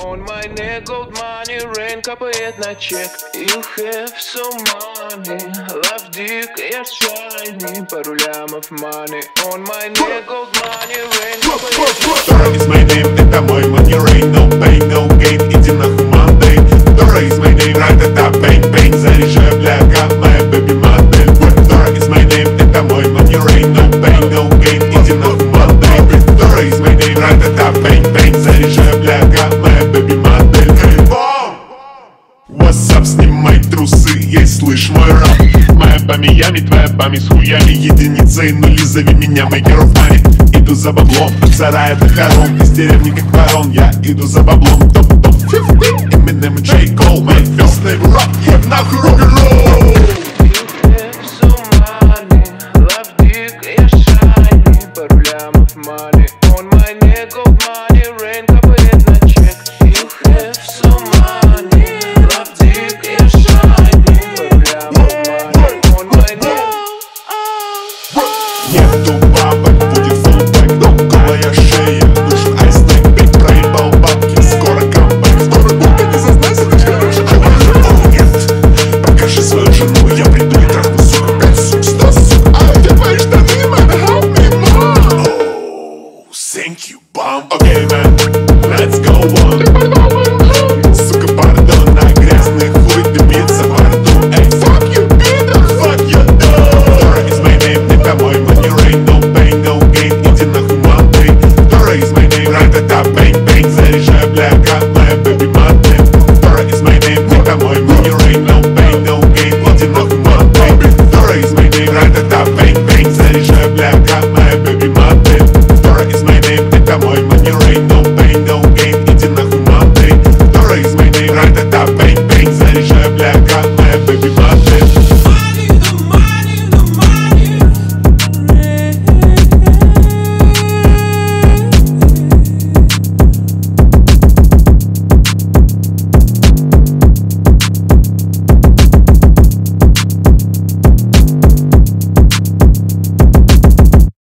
On my neck gold money, rain капает на чек. You have so money, love dick, я shiny. Пару лямов money. On my neck gold money, rain капает на чек. Dora is my name, это мой money rain. No pain, no gain, иди нахуй Monday. Dora is my name, ра-та-та, бэнг-бэнг. Заряжаю, бляха, моя baby модель. Dora is my name, это мой money rain. No pain, no gain, иди нахуй Monday. Dora is my name, ра-та-та, бэнг-бэнг. Заряжаю, бляха, моя baby модель. What's up, снимай трусы, ей слышь мой рап. Моя по Миями, твоя память с хуями. Единицы и нули, зови меня maker of money. Иду за баблом, от сарая до хором. Из деревни как ворон, я иду за баблом. Топ-топ 50, Eminem и J. Cole. My first name rap, еб нахуй рок-н-ролл.